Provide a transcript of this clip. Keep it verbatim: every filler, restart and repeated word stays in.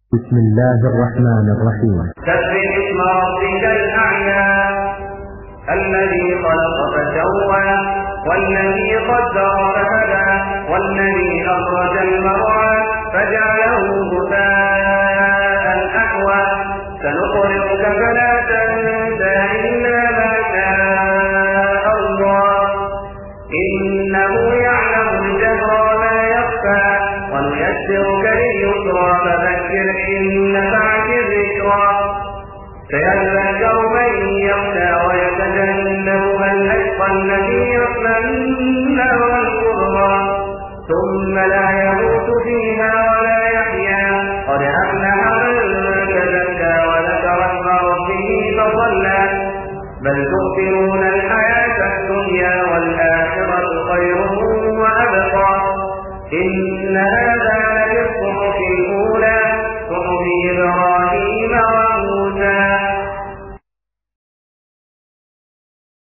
بسم الله الرحمن الرحيم. سبح اسم ربك الأعلى الذي خلق فسوى والذي قدر فهدى والذي أخرج المرعى فجعله غثاء أحوى سنقرئك فلا تنسى إلا ما شاء الله إنه يعلم الجهر وما يخفى ونيسرك لليسرى فذكر إن نفعت الذكرى سيذكر من يخشى ويتجنبها الأشقى الذي يصلى النار الكبرى ثم لا يموت فيها ولا يحيا قد أفلح من تزكى وذكر اسم ربه فصلى بل تؤثرون الحياة الدنيا والآخرة خير وأبقى إن هذا لفي الصحف الأولى صحف إبراهيم